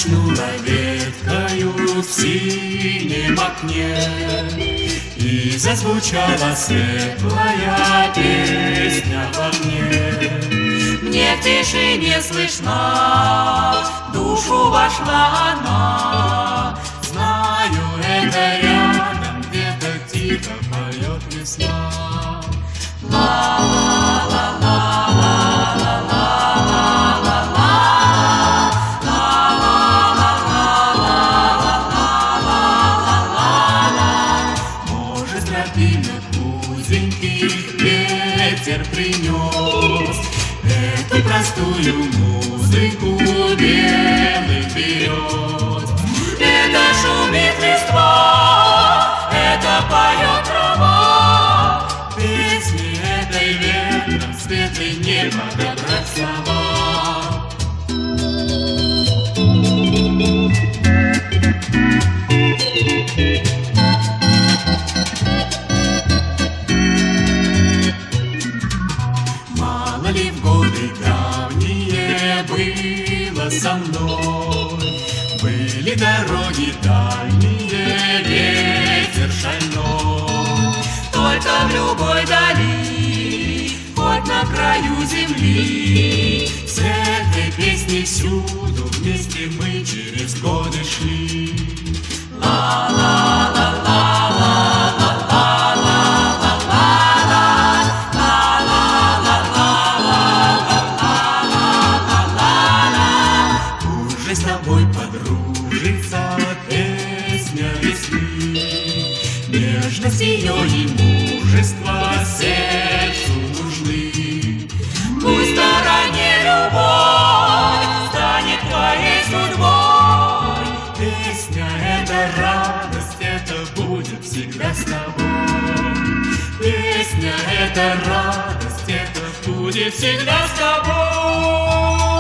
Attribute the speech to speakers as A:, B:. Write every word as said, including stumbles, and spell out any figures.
A: качнула веткою в синем окне, и зазвучала светлая песня во мне. Мне в тишине слышна, в душу вошла она. Знаю, это рядом где-то тихо поет весна. Может, тропинок узеньких ветер принес эту простую музыку белых берез. Это шумит листва, это поет трава, песни этой ветром светлый не подобрать слова. Мало ли в годы давние было со мной, были дороги дальние, ветер шальной. Только в любой дали, хоть на краю земли, с этой песней всюду вместе мы через годы шли. Уже с тобой подружится песня весны, нежность ее и мужество сердцу нужны. Пусть в стороне любовь станет твоей судьбой. Песня — это радость, это будет всегда с тобой. Песня — это радость, это будет всегда с тобой.